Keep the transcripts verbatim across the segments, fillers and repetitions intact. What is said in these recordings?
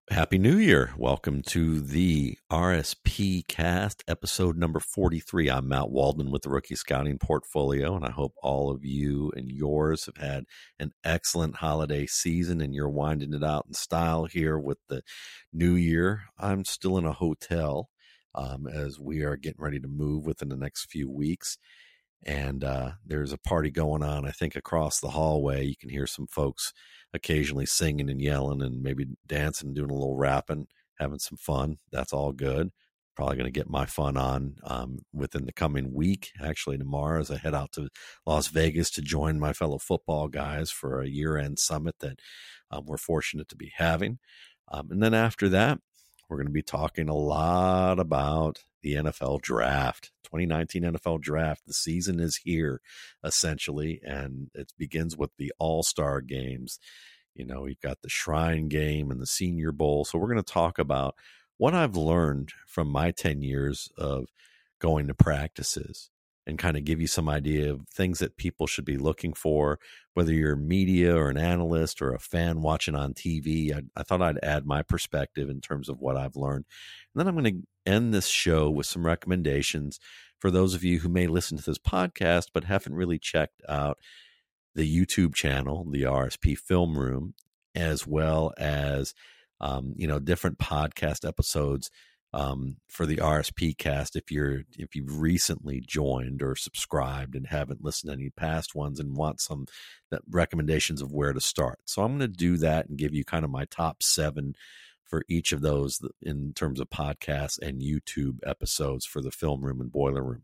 Happy New Year. Welcome to the R S P Cast, episode number forty-three. I'm Matt Waldman with the Rookie Scouting Portfolio, and I hope all of you and yours have had an excellent holiday season and you're winding it out in style here with the new year. I'm still in a hotel um, as we are getting ready to move within the next few weeks. And uh, there's a party going on, I think, across the hallway. You can hear some folks occasionally singing and yelling and maybe dancing, doing a little rapping, having some fun. That's all good. Probably going to get my fun on um, within the coming week, actually tomorrow, as I head out to Las Vegas to join my fellow football guys for a year-end summit that um, we're fortunate to be having. Um, and then after that, we're going to be talking a lot about the N F L draft, twenty nineteen N F L draft. The season is here, essentially, and it begins with the All-Star games. You know, we've got the Shrine Game and the Senior Bowl. So we're going to talk about what I've learned from my ten years of going to practices and kind of give you some idea of things that people should be looking for, whether you're media or an analyst or a fan watching on T V. I, I thought I'd add my perspective in terms of what I've learned. And then I'm going to end this show with some recommendations for those of you who may listen to this podcast but haven't really checked out the YouTube channel, the R S P Film Room, as well as um, you know, different podcast episodes um, for the R S P Cast. If you're if you've recently joined or subscribed and haven't listened to any past ones and want some that recommendations of where to start, so I'm going to do that and give you kind of my top seven for each of those in terms of podcasts and YouTube episodes for the Film Room and Boiler Room.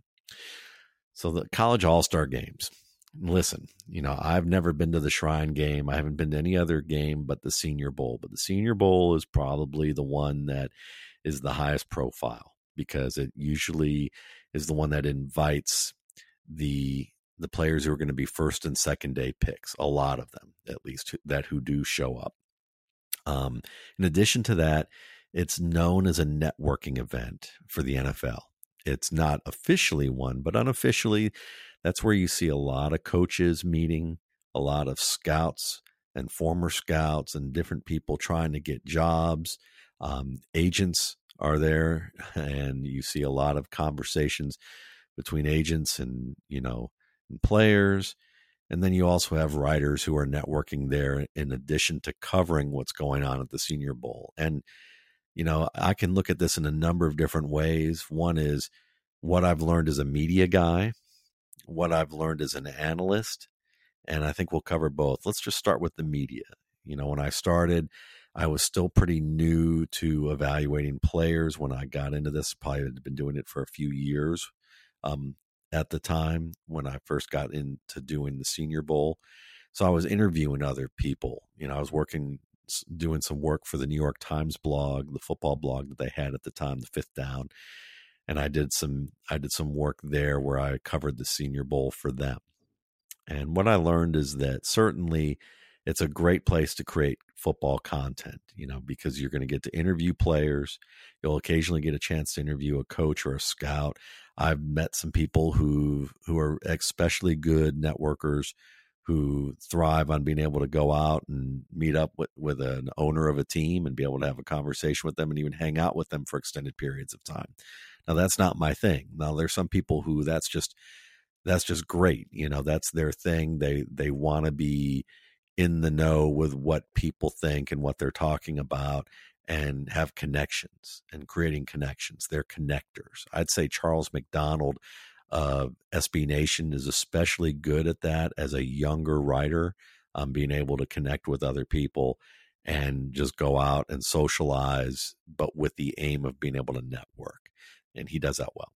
So the college all-star games. Listen, you know, I've never been to the Shrine Game. I haven't been to any other game but the Senior Bowl. But the Senior Bowl is probably the one that is the highest profile because it usually is the one that invites the the players who are going to be first and second day picks, a lot of them, at least, that who do show up. Um, in addition to that, it's known as a networking event for the N F L. It's not officially one, but unofficially, that's where you see a lot of coaches meeting, a lot of scouts and former scouts and different people trying to get jobs. Um, agents are there, and you see a lot of conversations between agents and, you know, and players. And then you also have writers who are networking there in addition to covering what's going on at the Senior Bowl. And, you know, I can look at this in a number of different ways. One is what I've learned as a media guy, what I've learned as an analyst, and I think we'll cover both. Let's just start with the media. You know, when I started, I was still pretty new to evaluating players when I got into this. Probably had been doing it for a few years um, at the time when I first got into doing the Senior Bowl. So I was interviewing other people. You know, I was working, doing some work for the New York Times blog, the football blog that they had at the time, the Fifth Down. And I did some I did some work there where I covered the Senior Bowl for them. And what I learned is that certainly it's a great place to create football content, you know, because you're going to get to interview players. You'll occasionally get a chance to interview a coach or a scout. I've met some people who who are especially good networkers who thrive on being able to go out and meet up with, with an owner of a team and be able to have a conversation with them and even hang out with them for extended periods of time. Now, that's not my thing. Now, there's some people who that's just that's just great. You know, that's their thing. They they want to be in the know with what people think and what they're talking about and have connections and creating connections. They're connectors. I'd say Charles McDonald of S B Nation is especially good at that as a younger writer, um, being able to connect with other people and just go out and socialize, but with the aim of being able to network. And he does that well.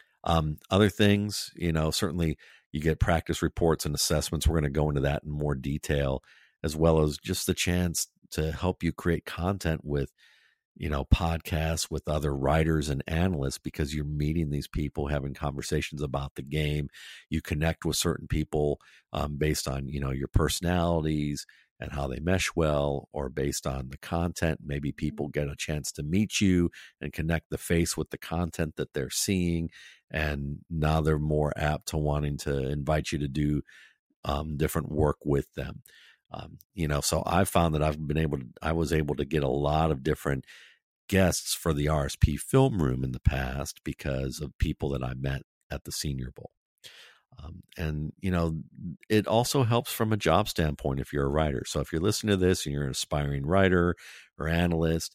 Um, other things, you know, certainly you get practice reports and assessments. We're going to go into that in more detail, as well as just the chance to help you create content with, you know, podcasts with other writers and analysts, because you're meeting these people, having conversations about the game. You connect with certain people um, based on, you know, your personalities and how they mesh well, or based on the content. Maybe people get a chance to meet you and connect the face with the content that they're seeing. And now they're more apt to wanting to invite you to do um, different work with them. Um, you know, so I found that I've been able to, I was able to get a lot of different guests for the R S P film room in the past because of people that I met at the Senior Bowl. Um, and, you know, it also helps from a job standpoint if you're a writer. So if you're listening to this and you're an aspiring writer or analyst,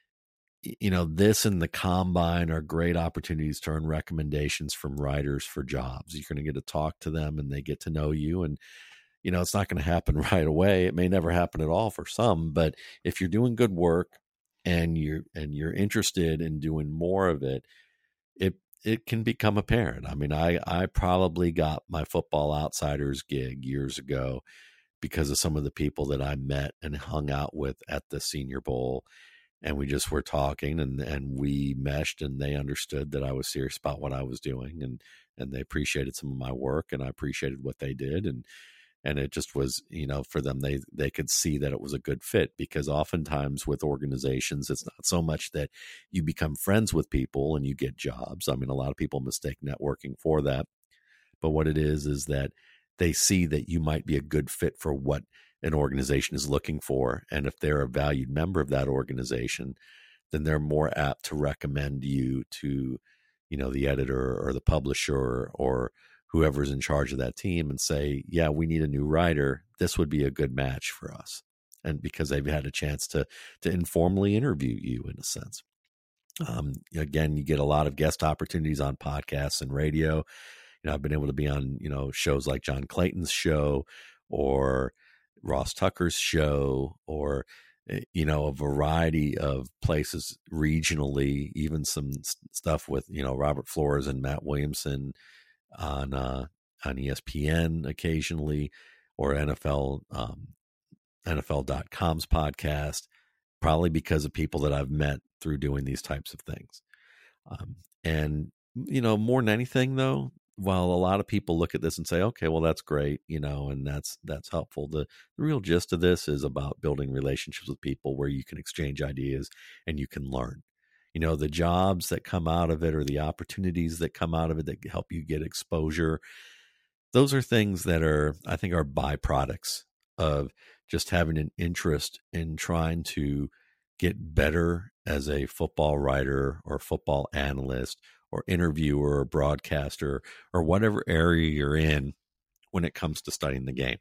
you know, this and the Combine are great opportunities to earn recommendations from writers for jobs. You're going to get to talk to them and they get to know you. And, you know, it's not going to happen right away. It may never happen at all for some, but if you're doing good work and you're, and you're interested in doing more of it, it, it can become apparent. I mean, I, I probably got my Football Outsiders gig years ago because of some of the people that I met and hung out with at the Senior Bowl. And we just were talking and, and we meshed, and they understood that I was serious about what I was doing, and, and they appreciated some of my work, and I appreciated what they did. And, and it just was, you know, for them, they, they could see that it was a good fit, because oftentimes with organizations, it's not so much that you become friends with people and you get jobs. I mean, a lot of people mistake networking for that, but what it is, is that they see that you might be a good fit for what an organization is looking for. And if they're a valued member of that organization, then they're more apt to recommend you to, you know, the editor or the publisher or whoever's in charge of that team and say, yeah, we need a new writer. This would be a good match for us. And because they've had a chance to, to informally interview you in a sense. Um, again, you get a lot of guest opportunities on podcasts and radio. You know, I've been able to be on, you know, shows like John Clayton's show or Ross Tucker's show, or, you know, a variety of places regionally, even some stuff with, you know, Robert Flores and Matt Williamson on, uh, on E S P N occasionally, or N F L, um, N F L dot com's podcast, probably because of people that I've met through doing these types of things. Um, and, you know, more than anything though, while a lot of people look at this and say, okay, well, that's great, you know, and that's, that's helpful. The, the real gist of this is about building relationships with people where you can exchange ideas and you can learn. You know, the jobs that come out of it or the opportunities that come out of it that help you get exposure, those are things that are, I think, are byproducts of just having an interest in trying to get better as a football writer or football analyst or interviewer or broadcaster or whatever area you're in when it comes to studying the game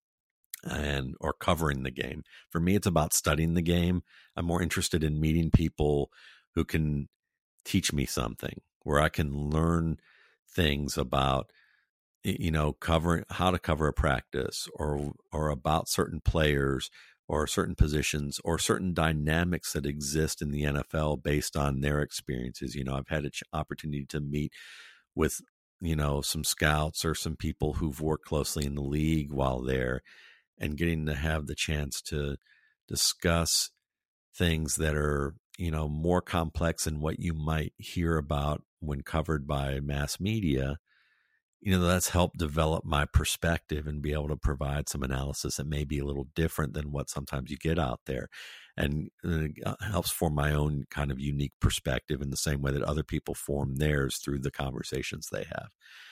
and or covering the game. For me, it's about studying the game. I'm more interested in meeting people who can teach me something, where I can learn things about, you know, covering how to cover a practice or or about certain players or certain positions or certain dynamics that exist in the N F L based on their experiences. You know, I've had an opportunity to meet with, you know, some scouts or some people who've worked closely in the league while there, and getting to have the chance to discuss things that are, you know, more complex than what you might hear about when covered by mass media. You know, that's helped develop my perspective and be able to provide some analysis that may be a little different than what sometimes you get out there, and it helps form my own kind of unique perspective in the same way that other people form theirs through the conversations they have.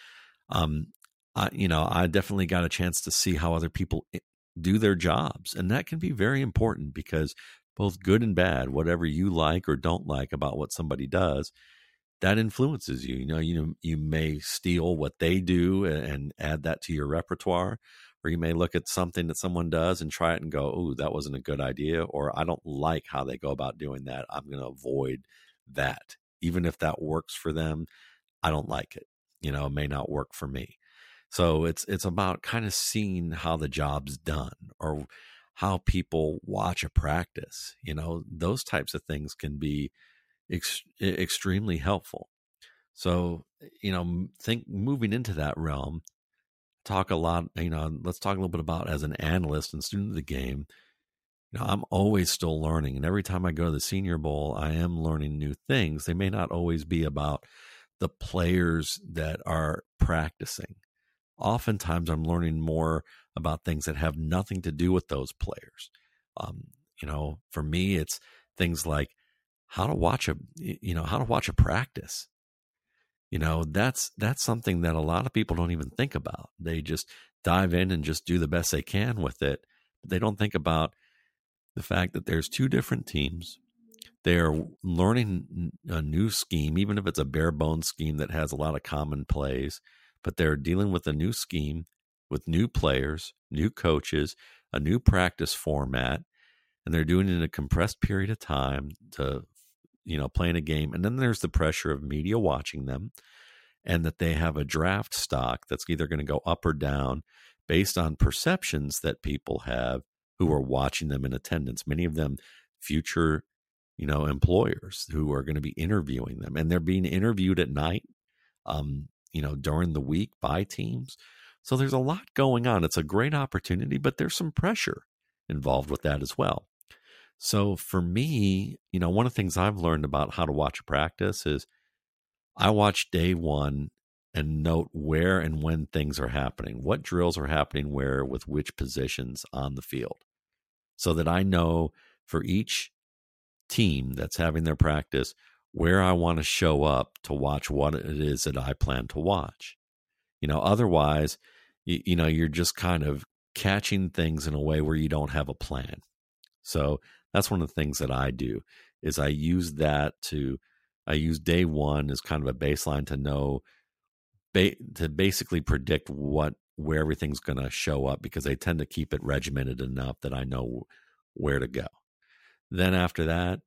Um, I, you know, I definitely got a chance to see how other people do their jobs, and that can be very important, because both good and bad, whatever you like or don't like about what somebody does, that influences you. You know, you you may steal what they do and add that to your repertoire, or you may look at something that someone does and try it and go, "Oh, that wasn't a good idea," or "I don't like how they go about doing that. I'm going to avoid that." Even if that works for them, I don't like it. You know, it may not work for me. So it's it's about kind of seeing how the job's done, or how people watch a practice. You know, those types of things can be Ex- extremely helpful. So, you know, think moving into that realm, talk a lot, you know, let's talk a little bit about as an analyst and student of the game. You know, I'm always still learning. And every time I go to the Senior Bowl, I am learning new things. They may not always be about the players that are practicing. Oftentimes I'm learning more about things that have nothing to do with those players. Um, you know, for me, it's things like, how to watch a, you know, how to watch a practice. You know, that's, that's something that a lot of people don't even think about. They just dive in and just do the best they can with it. but they don't think about the fact that there's two different teams. They're learning a new scheme, even if it's a bare bones scheme that has a lot of common plays, but they're dealing with a new scheme with new players, new coaches, a new practice format, and they're doing it in a compressed period of time to, you know, playing a game. And then there's the pressure of media watching them, and that they have a draft stock that's either going to go up or down based on perceptions that people have who are watching them in attendance. Many of them future, you know, employers who are going to be interviewing them, and they're being interviewed at night, um, you know, during the week by teams. So there's a lot going on. It's a great opportunity, but there's some pressure involved with that as well. So for me, you know, one of the things I've learned about how to watch a practice is I watch day one and note where and when things are happening, what drills are happening where with which positions on the field, so that I know for each team that's having their practice where I want to show up to watch what it is that I plan to watch. You know, otherwise, you, you know, you're just kind of catching things in a way where you don't have a plan. So that's one of the things that I do is I use that to, I use day one as kind of a baseline to know, ba- to basically predict what, where everything's going to show up, because they tend to keep it regimented enough that I know where to go. Then after that,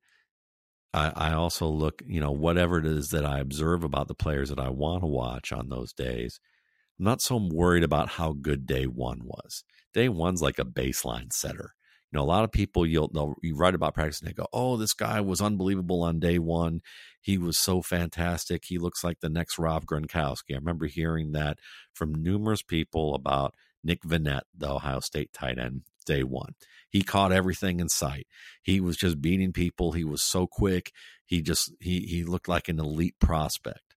I, I also look, you know, whatever it is that I observe about the players that I want to watch on those days. I'm not so worried about how good day one was. Day one's like a baseline setter. You know, a lot of people, you'll they'll, you write about practice and they go, oh, this guy was unbelievable on day one. He was so fantastic. He looks like the next Rob Gronkowski. I remember hearing that from numerous people about Nick Vannett, the Ohio State tight end, day one. He caught everything in sight. He was just beating people. He was so quick. He just, he he looked like an elite prospect.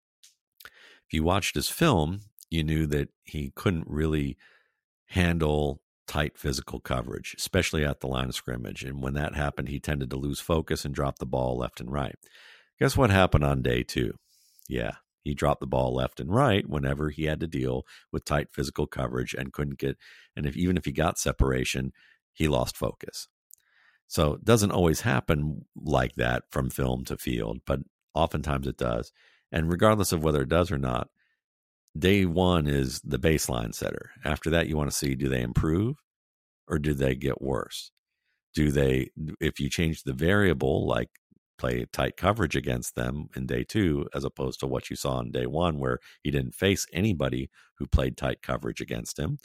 If you watched his film, you knew that he couldn't really handle tight physical coverage, especially at the line of scrimmage. And when that happened, he tended to lose focus and drop the ball left and right. Guess what happened on day two? Yeah, he dropped the ball left and right whenever he had to deal with tight physical coverage and couldn't get, and if even if he got separation, he lost focus. So it doesn't always happen like that from film to field, but oftentimes it does. And regardless of whether it does or not, day one is the baseline setter. After that, you want to see, do they improve or do they get worse? Do they, if you change the variable, like play tight coverage against them in day two, as opposed to what you saw in day one, where he didn't face anybody who played tight coverage against him,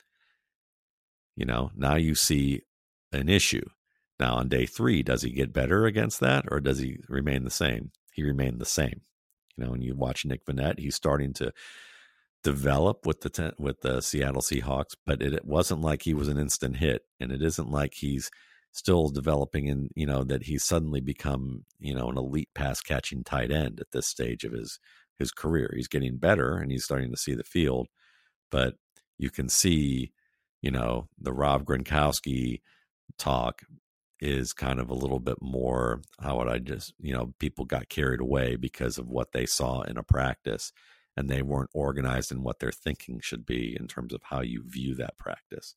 you know, now you see an issue. Now on day three, does he get better against that, or does he remain the same? He remained the same. You know, when you watch Nick Vannett, he's starting to develop with the ten, with the Seattle Seahawks, but it, it wasn't like he was an instant hit, and it isn't like he's still developing in, you know, that he's suddenly become, you know, an elite pass catching tight end at this stage of his his career. He's getting better and he's starting to see the field, but you can see, you know, the Rob Gronkowski talk is kind of a little bit more, how would I just, you know, people got carried away because of what they saw in a practice, and they weren't organized in what their thinking should be in terms of how you view that practice.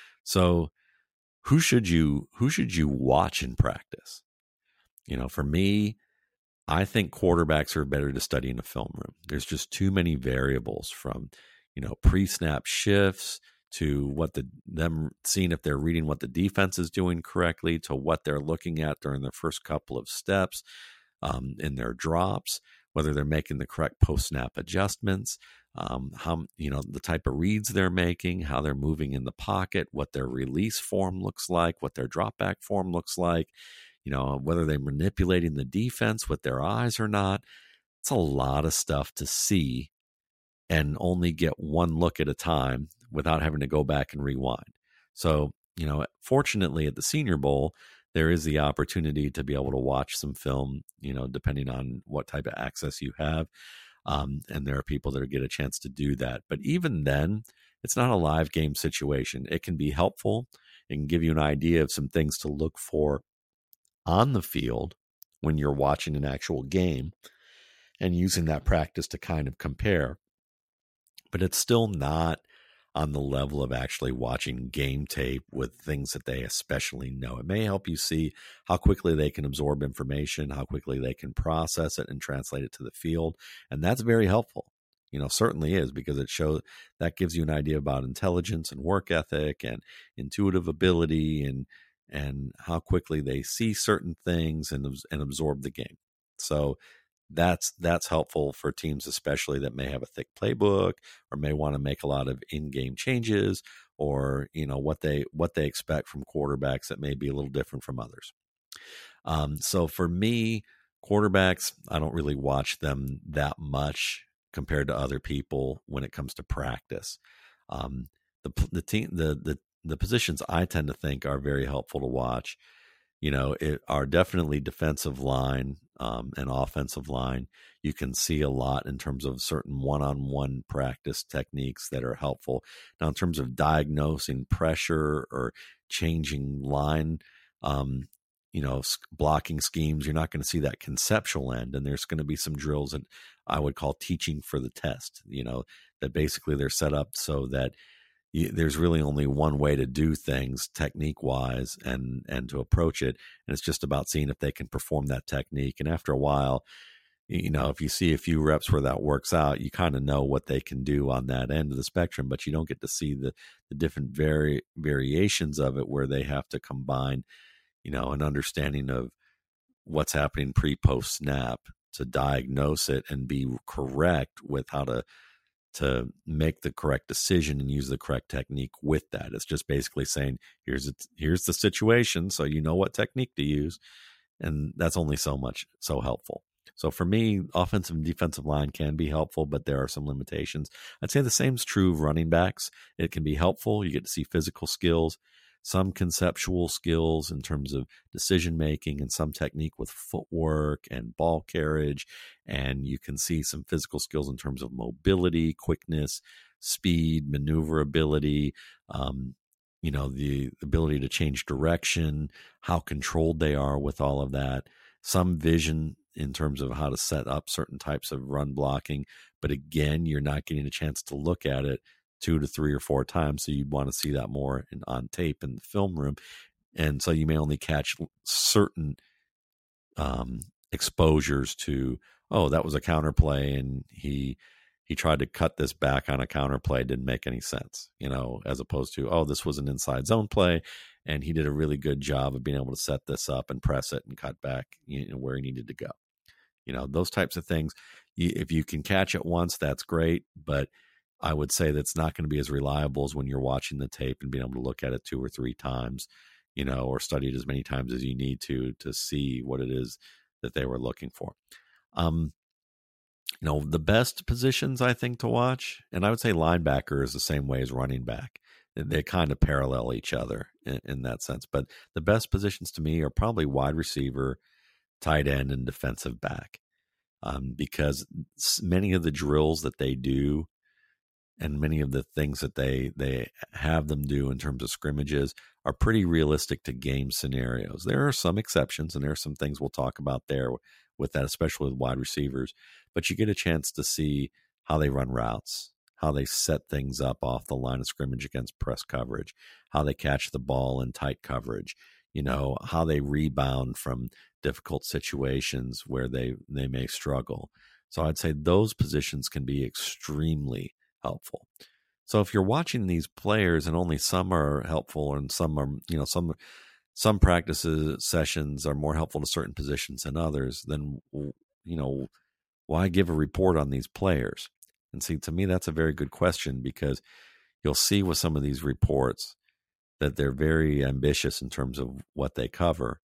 So who should you who should you watch in practice? You know, for me, I think quarterbacks are better to study in a film room. There's just too many variables, from, you know, pre-snap shifts to what the them seeing if they're reading what the defense is doing correctly, to what they're looking at during the first couple of steps um, in their drops, whether they're making the correct post-snap adjustments, um, how, you know, the type of reads they're making, how they're moving in the pocket, what their release form looks like, what their drop back form looks like, you know, whether they're manipulating the defense with their eyes or not. It's a lot of stuff to see and only get one look at a time without having to go back and rewind. So, you know, fortunately at the Senior Bowl, there is the opportunity to be able to watch some film, you know, depending on what type of access you have. Um, and there are people that get a chance to do that. But even then, it's not a live game situation. It can be helpful. It can give you an idea of some things to look for on the field when you're watching an actual game and using that practice to kind of compare. But it's still not, on the level of actually watching game tape with things that they especially know. It may help you see how quickly they can absorb information, how quickly they can process it and translate it to the field. And that's very helpful. You know, certainly is, because it shows that gives you an idea about intelligence and work ethic and intuitive ability and and how quickly they see certain things and and absorb the game. So that's that's helpful for teams, especially that may have a thick playbook or may want to make a lot of in-game changes, or you know what they what they expect from quarterbacks that may be a little different from others. Um, so for me, quarterbacks, I don't really watch them that much compared to other people when it comes to practice. Um, the the team the the the positions I tend to think are very helpful to watch, you know, it are definitely defensive line um, and offensive line. You can see a lot in terms of certain one-on-one practice techniques that are helpful. Now, in terms of diagnosing pressure or changing line, um, you know, blocking schemes, you're not going to see that conceptual end. And there's going to be some drills that I would call teaching for the test, you know, that basically they're set up so that you, there's really only one way to do things technique wise and, and to approach it. And it's just about seeing if they can perform that technique. And after a while, you know, if you see a few reps where that works out, you kind of know what they can do on that end of the spectrum, but you don't get to see the, the different vari- variations of it where they have to combine, you know, an understanding of what's happening pre, post snap to diagnose it and be correct with how to to make the correct decision and use the correct technique with that. It's just basically saying, here's it, here's the situation, so you know what technique to use, and that's only so much so helpful. So for me, offensive and defensive line can be helpful, but there are some limitations. I'd say the same is true of running backs. It can be helpful. You get to see physical skills, some conceptual skills in terms of decision making, and some technique with footwork and ball carriage. And you can see some physical skills in terms of mobility, quickness, speed, maneuverability, um, you know, the ability to change direction, how controlled they are with all of that, some vision in terms of how to set up certain types of run blocking. But again, you're not getting a chance to look at it two to three or four times. So you'd want to see that more in, on tape in the film room. And so you may only catch certain um, exposures to, oh, that was a counterplay and he he tried to cut this back on a counterplay. Didn't make any sense, you know, as opposed to, oh, this was an inside zone play and he did a really good job of being able to set this up and press it and cut back, you know, where he needed to go. You know, those types of things. You, if you can catch it once, that's great. But I would say that's not going to be as reliable as when you're watching the tape and being able to look at it two or three times, you know, or study it as many times as you need to, to see what it is that they were looking for. Um, you know, the best positions I think to watch, and I would say linebacker is the same way as running back. They kind of parallel each other in, in that sense. But the best positions to me are probably wide receiver, tight end, and defensive back, um, because many of the drills that they do and many of the things that they they have them do in terms of scrimmages are pretty realistic to game scenarios. There are some exceptions, and there are some things we'll talk about there with that, especially with wide receivers. But you get a chance to see how they run routes, how they set things up off the line of scrimmage against press coverage, how they catch the ball in tight coverage, you know, how they rebound from difficult situations where they, they may struggle. So I'd say those positions can be extremely helpful. So if you're watching these players and only some are helpful and some are, you know, some some practices sessions are more helpful to certain positions than others, then, you know, why give a report on these players? And see, to me, that's a very good question, because you'll see with some of these reports that they're very ambitious in terms of what they cover.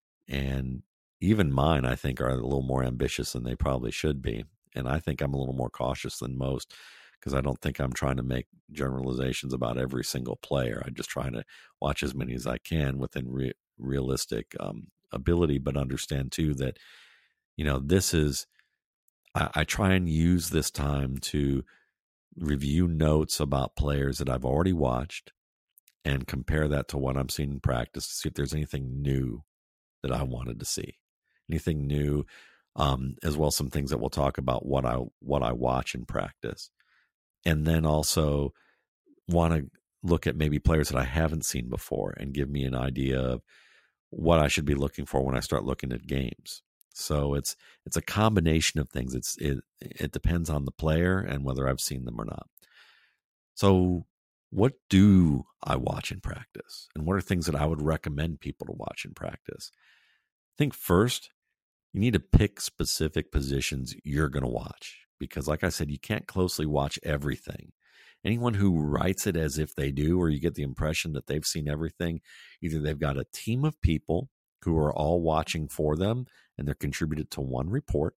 And even mine, I think, are a little more ambitious than they probably should be. And I think I'm a little more cautious than most, because I don't think I'm trying to make generalizations about every single player. I'm just trying to watch as many as I can within re- realistic um, ability, but understand too that, you know, this is, I, I try and use this time to review notes about players that I've already watched and compare that to what I'm seeing in practice to see if there's anything new that I wanted to see, anything new, um, as well as some things that we'll talk about what I what I watch in practice. And then also want to look at maybe players that I haven't seen before and give me an idea of what I should be looking for when I start looking at games. So it's it's a combination of things. It's it it depends on the player and whether I've seen them or not. So what do I watch in practice? And what are things that I would recommend people to watch in practice? I think first, you need to pick specific positions you're going to watch. Because like I said, you can't closely watch everything. Anyone who writes it as if they do, or you get the impression that they've seen everything, either they've got a team of people who are all watching for them and they're contributed to one report,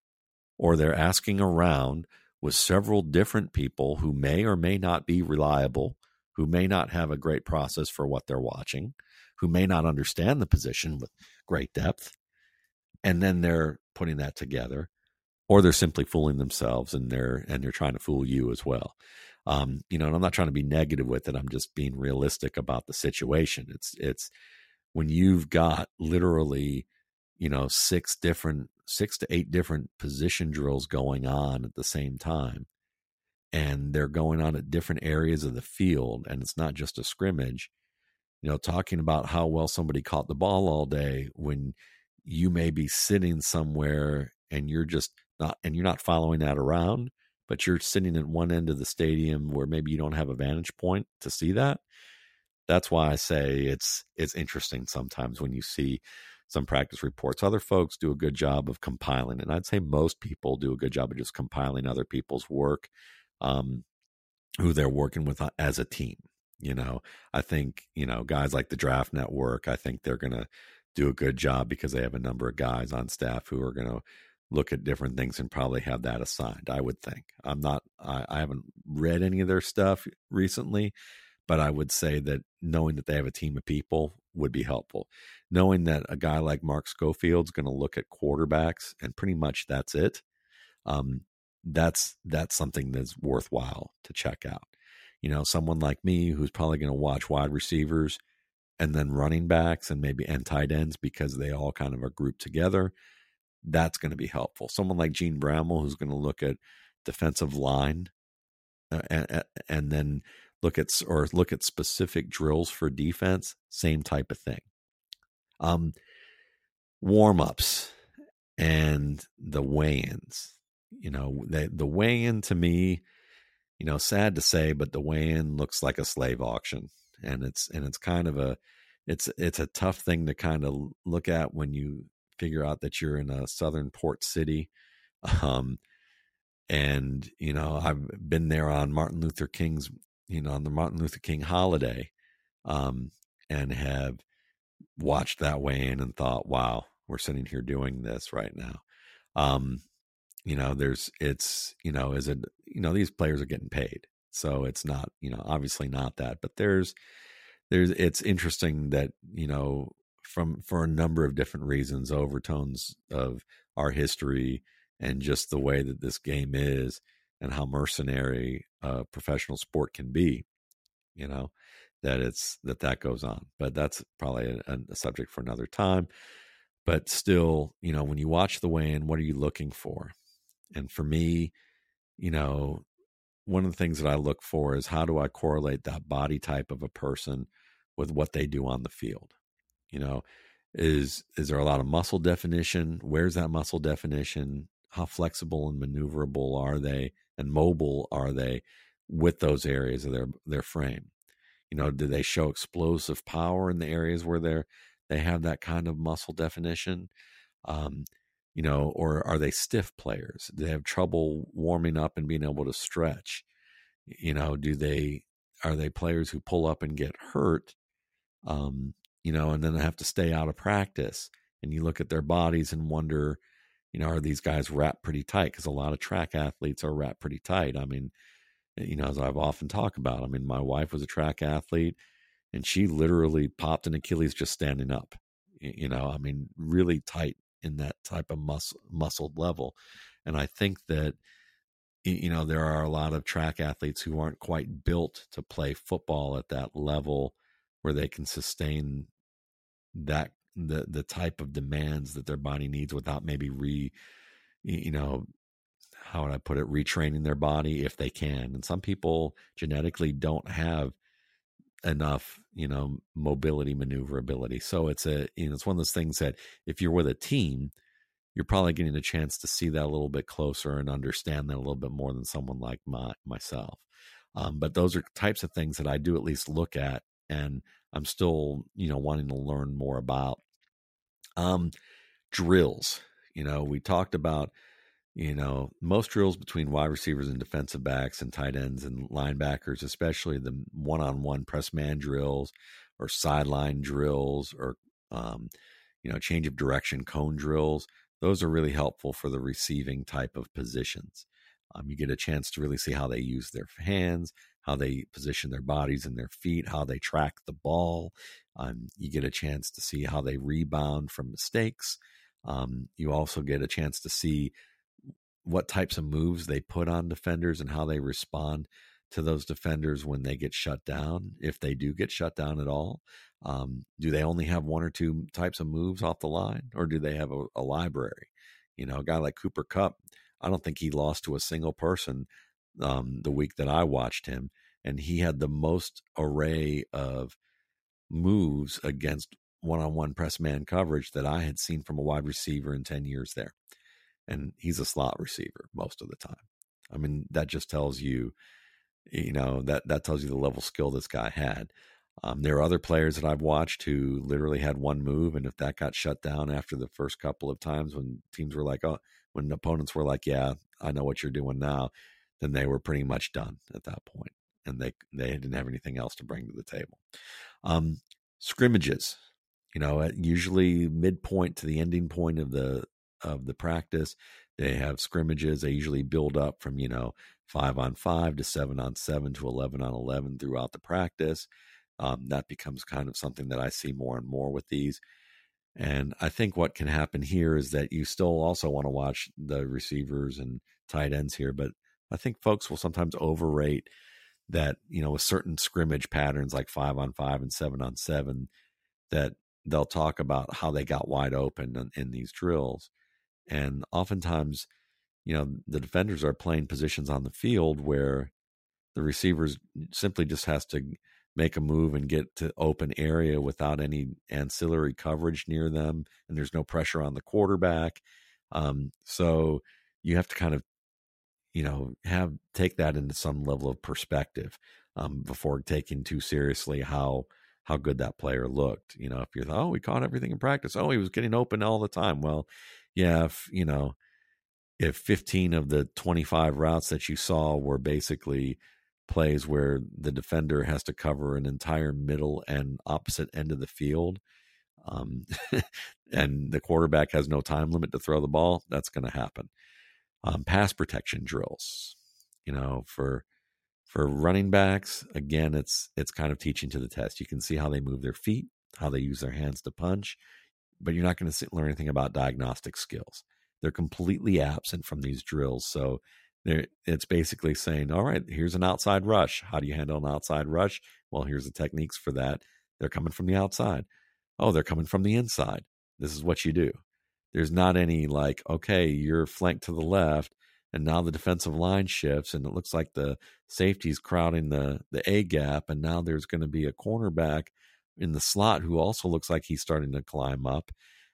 or they're asking around with several different people who may or may not be reliable, who may not have a great process for what they're watching, who may not understand the position with great depth, and then they're putting that together, or they're simply fooling themselves and they're and they're trying to fool you as well. Um, you know, and I'm not trying to be negative with it. I'm just being realistic about the situation. It's it's when you've got literally, you know, six different, six to eight different position drills going on at the same time, and they're going on at different areas of the field, and it's not just a scrimmage. You know, talking about how well somebody caught the ball all day when you may be sitting somewhere and you're just not, and you're not following that around, but you're sitting at one end of the stadium where maybe you don't have a vantage point to see that. That's why I say it's it's interesting sometimes when you see some practice reports. Other folks do a good job of compiling, and I'd say most people do a good job of just compiling other people's work, um, who they're working with as a team. You know, I think, you know, guys like the Draft Network, I think they're going to do a good job because they have a number of guys on staff who are going to look at different things and probably have that assigned, I would think. I'm not, I, I haven't read any of their stuff recently, but I would say that knowing that they have a team of people would be helpful. Knowing that a guy like Mark Schofield's going to look at quarterbacks and pretty much that's it. Um, that's, that's something that's worthwhile to check out. You know, someone like me who's probably going to watch wide receivers and then running backs and maybe and tight ends because they all kind of are grouped together. That's going to be helpful. Someone like Gene Bramwell who's going to look at defensive line uh, and, and then look at or look at specific drills for defense. Same type of thing. Um, warm-ups and the weigh-ins. You know, the the weigh-in to me, you know, sad to say, but the weigh-in looks like a slave auction, and it's and it's kind of a it's it's a tough thing to kind of look at when you figure out that you're in a southern port city, um, and you know I've been there on Martin Luther King's you know on the Martin Luther King holiday, um, and have watched that weigh-in and thought, wow, we're sitting here doing this right now. Um, You know, there's, it's, you know, is it, you know, these players are getting paid. So it's not, you know, obviously not that, but there's, there's, it's interesting that, you know, from, for a number of different reasons, overtones of our history and just the way that this game is and how mercenary uh, professional sport can be, you know, that it's, that that goes on. But that's probably a, a subject for another time. But still, you know, when you watch the weigh-in, what are you looking for? And for me, you know, one of the things that I look for is how do I correlate that body type of a person with what they do on the field? You know, is is there a lot of muscle definition? Where's that muscle definition? How flexible and maneuverable are they and mobile are they with those areas of their, their frame? You know, do they show explosive power in the areas where they're they have that kind of muscle definition? Um, You know, or are they stiff players? Do they have trouble warming up and being able to stretch? You know, do they, are they players who pull up and get hurt, um, you know, and then they have to stay out of practice? And you look at their bodies and wonder, you know, are these guys wrapped pretty tight? Because a lot of track athletes are wrapped pretty tight. I mean, you know, as I've often talked about, I mean, my wife was a track athlete and she literally popped an Achilles just standing up, you know, I mean, really tight in that type of muscle muscled level. And I think that, you know, there are a lot of track athletes who aren't quite built to play football at that level where they can sustain that, the, the type of demands that their body needs without maybe re, you know, how would I put it, retraining their body if they can. And some people genetically don't have enough, you know, mobility, maneuverability. So it's a, you know, it's one of those things that if you're with a team, you're probably getting a chance to see that a little bit closer and understand that a little bit more than someone like my, myself. Um, but those are types of things that I do at least look at, and I'm still, you know, wanting to learn more about. Um, drills, you know, we talked about, you know, most drills between wide receivers and defensive backs and tight ends and linebackers, especially the one-on-one press man drills or sideline drills or, um, you know, change of direction cone drills. Those are really helpful for the receiving type of positions. Um, you get a chance to really see how they use their hands, how they position their bodies and their feet, how they track the ball. Um, you get a chance to see how they rebound from mistakes. Um, you also get a chance to see what types of moves they put on defenders and how they respond to those defenders when they get shut down, if they do get shut down at all. Um, do they only have one or two types of moves off the line, or do they have a, a library? You know, a guy like Cooper Kupp, I don't think he lost to a single person um, the week that I watched him, and he had the most array of moves against one-on-one press man coverage that I had seen from a wide receiver in ten years there. And he's a slot receiver most of the time. I mean, that just tells you, you know, that, that tells you the level of skill this guy had. Um, there are other players that I've watched who literally had one move, and if that got shut down after the first couple of times when teams were like, oh, when opponents were like, yeah, I know what you're doing now, then they were pretty much done at that point, and they they didn't have anything else to bring to the table. Um, scrimmages, you know, at usually midpoint to the ending point of the of the practice, they have scrimmages. They usually build up from, you know, five on five to seven on seven to eleven on eleven throughout the practice. Um, that becomes kind of something that I see more and more with these. And I think what can happen here is that you still also want to watch the receivers and tight ends here, but I think folks will sometimes overrate that, you know, with certain scrimmage patterns like five on five and seven on seven, that they'll talk about how they got wide open in, in these drills. And oftentimes, you know, the defenders are playing positions on the field where the receivers simply just has to make a move and get to open area without any ancillary coverage near them, and there's no pressure on the quarterback. Um, so you have to kind of, you know, have take that into some level of perspective um, before taking too seriously how how good that player looked. You know, if you're, oh, we caught everything in practice. Oh, he was getting open all the time. Well, yeah, if, you know, if fifteen of the twenty-five routes that you saw were basically plays where the defender has to cover an entire middle and opposite end of the field, um, and the quarterback has no time limit to throw the ball, that's going to happen. Um, pass protection drills, you know, for for running backs, again, it's it's kind of teaching to the test. You can see how they move their feet, how they use their hands to punch, but you're not going to learn anything about diagnostic skills. They're completely absent from these drills. So it's basically saying, all right, here's an outside rush. How do you handle an outside rush? Well, here's the techniques for that. They're coming from the outside. Oh, they're coming from the inside. This is what you do. There's not any like, okay, you're flanked to the left, and now the defensive line shifts, and it looks like the safety's crowding the, the A gap, and now there's going to be a cornerback in the slot who also looks like he's starting to climb up,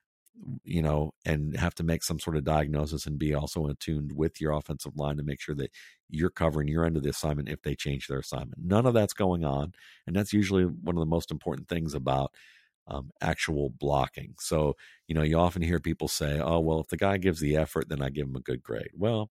you know, and have to make some sort of diagnosis and be also attuned with your offensive line to make sure that you're covering your end of the assignment if they change their assignment. None of that's going on, and that's usually one of the most important things about um, actual blocking. So, you know, you often hear people say, oh, well, if the guy gives the effort, then I give him a good grade. Well,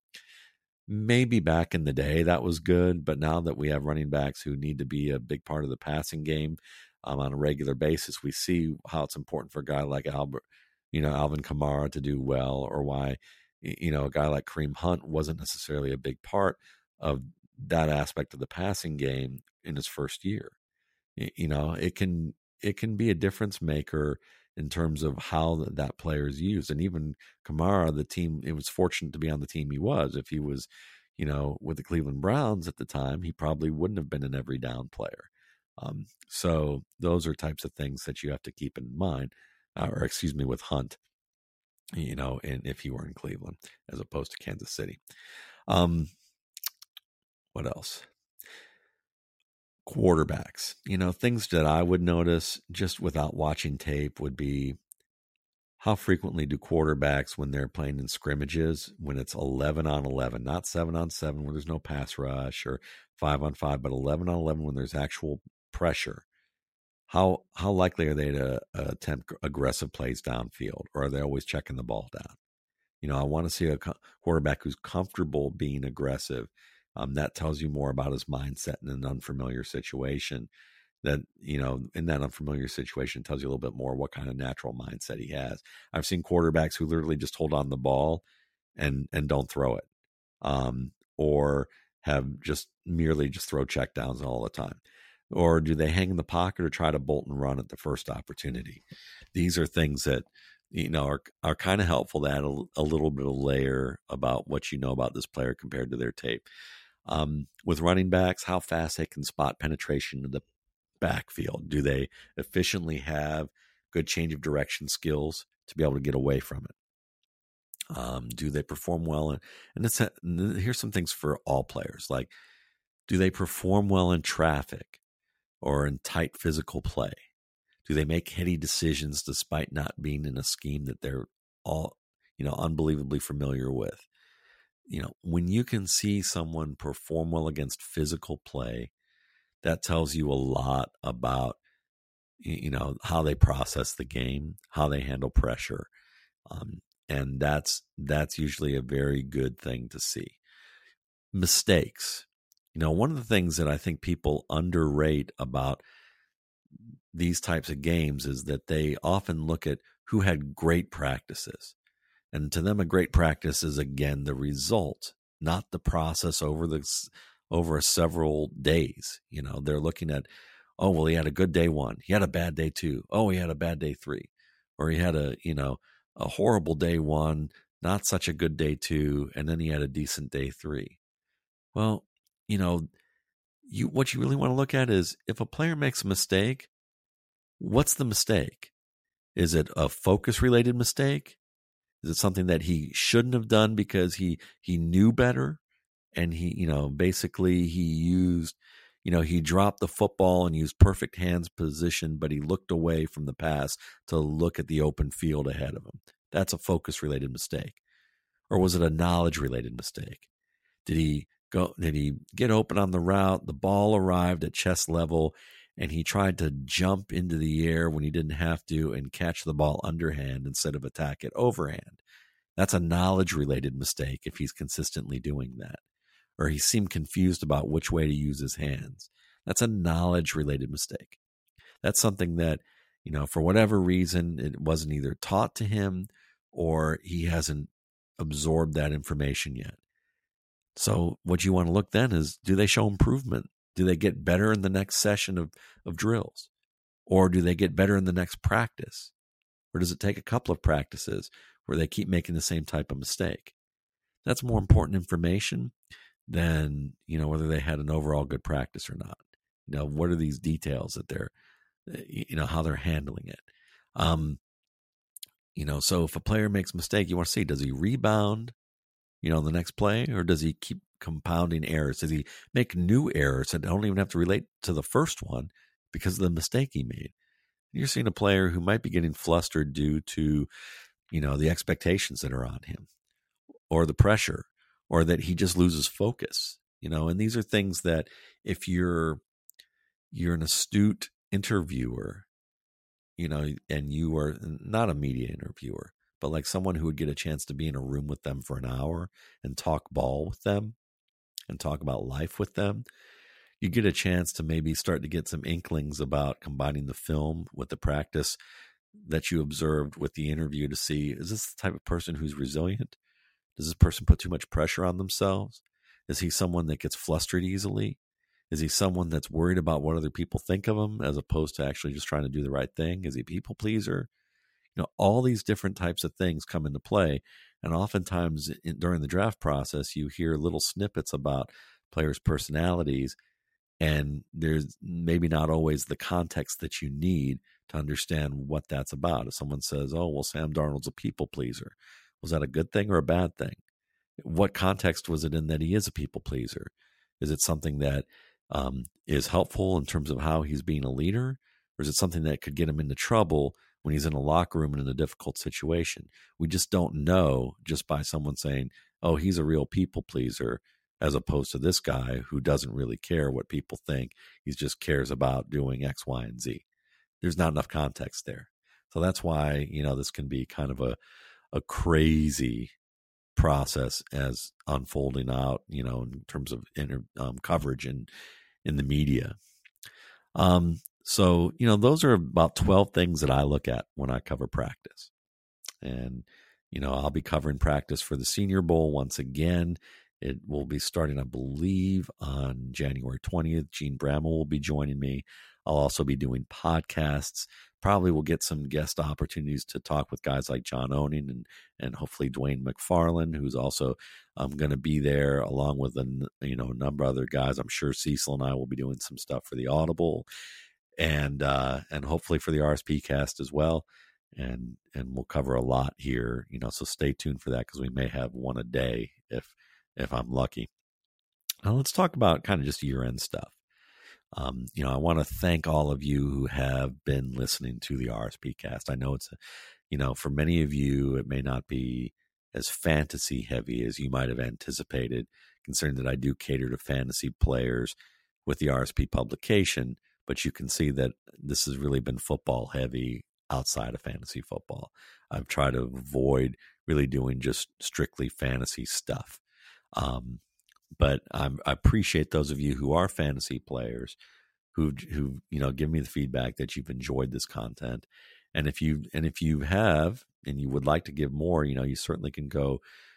maybe back in the day that was good, but now that we have running backs who need to be a big part of the passing game um, on a regular basis, we see how it's important for a guy like Albert, you know, Alvin Kamara to do well, or why, you know, a guy like Kareem Hunt wasn't necessarily a big part of that aspect of the passing game in his first year. You know, it can it can be a difference maker in terms of how that player is used. And even Kamara, the team, it was fortunate to be on the team he was. If he was, you know, with the Cleveland Browns at the time, he probably wouldn't have been an every down player. Um, so those are types of things that you have to keep in mind, uh, or excuse me, with Hunt, you know, and if he were in Cleveland as opposed to Kansas City. Um, what else? Quarterbacks. You know, things that I would notice just without watching tape would be how frequently do quarterbacks, when they're playing in scrimmages, when it's eleven on eleven, not seven on seven where there's no pass rush or five on five, but eleven on eleven when there's actual pressure, how how likely are they to uh, attempt aggressive plays downfield, or are they always checking the ball down? You know, I want to see a quarterback who's comfortable being aggressive. Um, that tells you more about his mindset in an unfamiliar situation. That, you know, in that unfamiliar situation tells you a little bit more what kind of natural mindset he has. I've seen quarterbacks who literally just hold on the ball and and don't throw it, um, or have just merely just throw checkdowns all the time. Or do they hang in the pocket or try to bolt and run at the first opportunity? These are things that, you know, are are kind of helpful to add a, a little bit of layer about what you know about this player compared to their tape. Um, with running backs, how fast they can spot penetration in the backfield. Do they efficiently have good change of direction skills to be able to get away from it? Um, do they perform well? In, and it's a, here's some things for all players. Like, do they perform well in traffic or in tight physical play? Do they make heady decisions despite not being in a scheme that they're all, you know, unbelievably familiar with? You know, when you can see someone perform well against physical play, that tells you a lot about, you know, how they process the game, how they handle pressure. Um, and that's that's usually a very good thing to see. Mistakes. You know, one of the things that I think people underrate about these types of games is that they often look at who had great practices. And to them, a great practice is, again, the result, not the process over the over several days. You know, they're looking at, oh, well, he had a good day one. He had a bad day two. Oh, he had a bad day three. Or he had a, you know, a horrible day one, not such a good day two, and then he had a decent day three. Well, you know, you what you really want to look at is if a player makes a mistake, what's the mistake? Is it a focus-related mistake? Is it something that he shouldn't have done because he he knew better? And he, you know, basically he used, you know, he dropped the football and used perfect hands position, but he looked away from the pass to look at the open field ahead of him. That's a focus-related mistake. Or was it a knowledge-related mistake? Did he go? Did he get open on the route? The ball arrived at chest level, and he tried to jump into the air when he didn't have to and catch the ball underhand instead of attack it overhand. That's a knowledge-related mistake if he's consistently doing that. Or he seemed confused about which way to use his hands. That's a knowledge-related mistake. That's something that, you know, for whatever reason, it wasn't either taught to him or he hasn't absorbed that information yet. So what you want to look then is, do they show improvement? Do they get better in the next session of, of drills? Or do they get better in the next practice? Or does it take a couple of practices where they keep making the same type of mistake? That's more important information than, you know, whether they had an overall good practice or not. You know, what are these details that they're, you know, how they're handling it? Um, you know, so if a player makes a mistake, you want to see, does he rebound, you know, the next play, or does he keep compounding errors? Does he make new errors that don't even have to relate to the first one because of the mistake he made? You're seeing a player who might be getting flustered due to, you know, the expectations that are on him, or the pressure, or that he just loses focus, you know. And these are things that if you're you're an astute interviewer, you know, and you are not a media interviewer, but like someone who would get a chance to be in a room with them for an hour and talk ball with them and talk about life with them, you get a chance to maybe start to get some inklings about combining the film with the practice that you observed with the interview to see, is this the type of person who's resilient? Does this person put too much pressure on themselves? Is he someone that gets flustered easily? Is he someone that's worried about what other people think of him as opposed to actually just trying to do the right thing? Is he a people pleaser? You know, all these different types of things come into play. And oftentimes in, during the draft process, you hear little snippets about players' personalities, and there's maybe not always the context that you need to understand what that's about. If someone says, oh, well, Sam Darnold's a people pleaser, was that a good thing or a bad thing? what context was it in that he is a people pleaser? Is it something that um, is helpful in terms of how he's being a leader? Or is it something that could get him into trouble when he's in a locker room and in a difficult situation? We just don't know just by someone saying, oh, he's a real people pleaser, as opposed to this guy who doesn't really care what people think. He just cares about doing X, Y, and Z. There's not enough context there. So that's why, you know, this can be kind of a, a crazy process as unfolding out, you know, in terms of inter, um, coverage in, in the media. Um, so, you know, those are about twelve things that I look at when I cover practice. And, you know, I'll be covering practice for the Senior Bowl once again. It will be starting, I believe, on January twentieth. Gene Bramall will be joining me. I'll also be doing podcasts. Probably will get some guest opportunities to talk with guys like John Owning and and hopefully Dwayne McFarland, who's also um, going to be there, along with a you know a number of other guys. I'm sure Cecil and I will be doing some stuff for the Audible, and uh, and hopefully for the R S P cast as well. And and we'll cover a lot here, you know. So stay tuned for that, because we may have one a day if if I'm lucky. Now let's talk about kind of just year-end stuff. Um, you know, I want to thank all of you who have been listening to the R S P cast. I know it's, a, you know, for many of you, it may not be as fantasy heavy as you might have anticipated, considering that I do cater to fantasy players with the R S P publication. But you can see that this has really been football heavy outside of fantasy football. I've tried to avoid really doing just strictly fantasy stuff. Um, But I'm, I appreciate those of you who are fantasy players who, who, you know, give me the feedback that you've enjoyed this content. And if you, and if you have, and you would like to give more, you know, you certainly can go